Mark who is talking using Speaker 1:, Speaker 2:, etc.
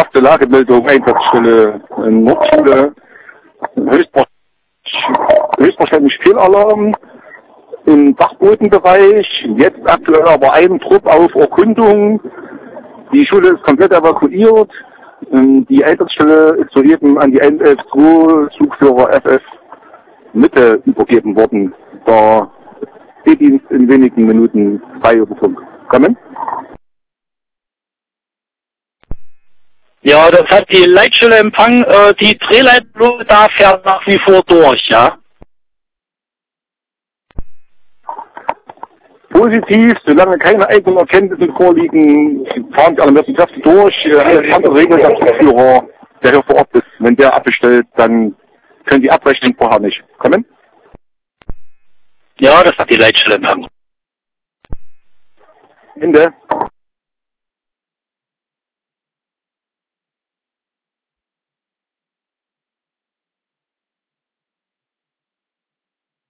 Speaker 1: Erste Lagemeldung, Einsatzstelle Nordschule. Höchstwahrscheinlich Fehlalarm im Dachbodenbereich. Jetzt aktuell aber ein Trupp auf Erkundung. Die Schule ist komplett evakuiert. Die Einsatzstelle ist soeben an die 112 Zugführer FF Mitte übergeben worden. Der D-Dienst in wenigen Minuten frei über Funk. Kommen?
Speaker 2: Ja, das hat die Leitstelle Empfang, die Drehleitung da fährt nach wie vor durch, ja?
Speaker 1: Positiv, solange keine eigenen Erkenntnisse vorliegen, fahren die allermeisten Kräfte durch. Alles andere regelt der Zugführer, der hier vor Ort ist. Wenn der abbestellt, dann können die abbrechen, vorher nicht. Kommen?
Speaker 2: Ja, das hat die Leitstelle Empfang.
Speaker 1: Ende.